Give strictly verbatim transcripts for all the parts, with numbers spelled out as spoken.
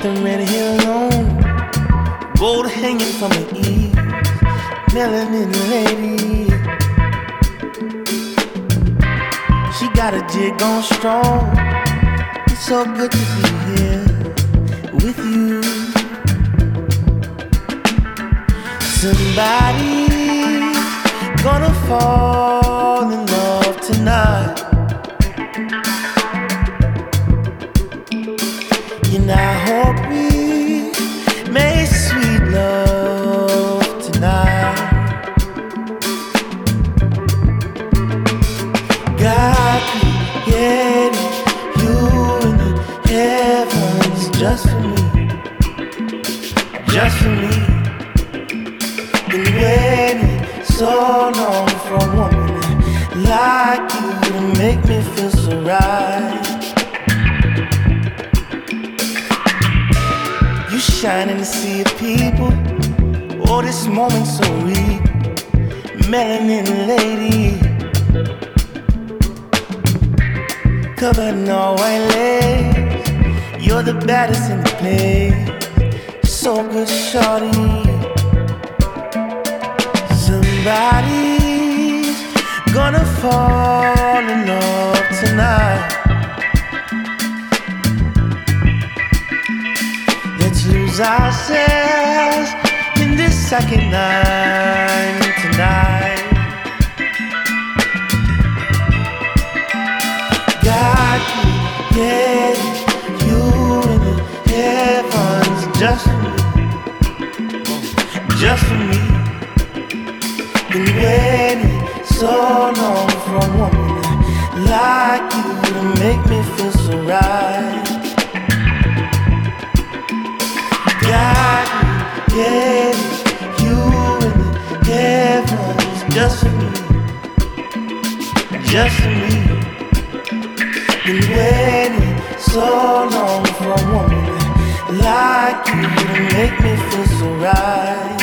the red hill on, gold hanging from her ears, melanin lady. She got a jig on strong. It's so good to be here with you. Somebody's gonna fall in love tonight. And I hope we make sweet love tonight. God created you in the heavens just for me, just for me. Been waiting so long for a woman like you to make me feel so right. You shine in the sea of people. Oh, this moment so real. Melanin lady, covered in all white lace. You're the baddest in the place. So good, shorty. Somebody's gonna fall in love tonight. Let's lose ourselves in this second night tonight. God created you in the heavens just for me, just for me. Been waiting so long for a woman like you to make me feel so right. God created you in the heavens just for me, just for me. Been waiting so long for a woman like you to make me feel so right.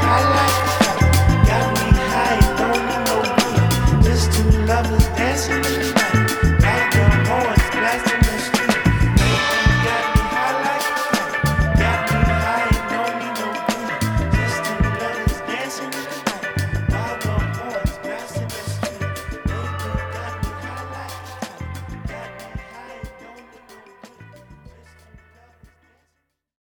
Dancing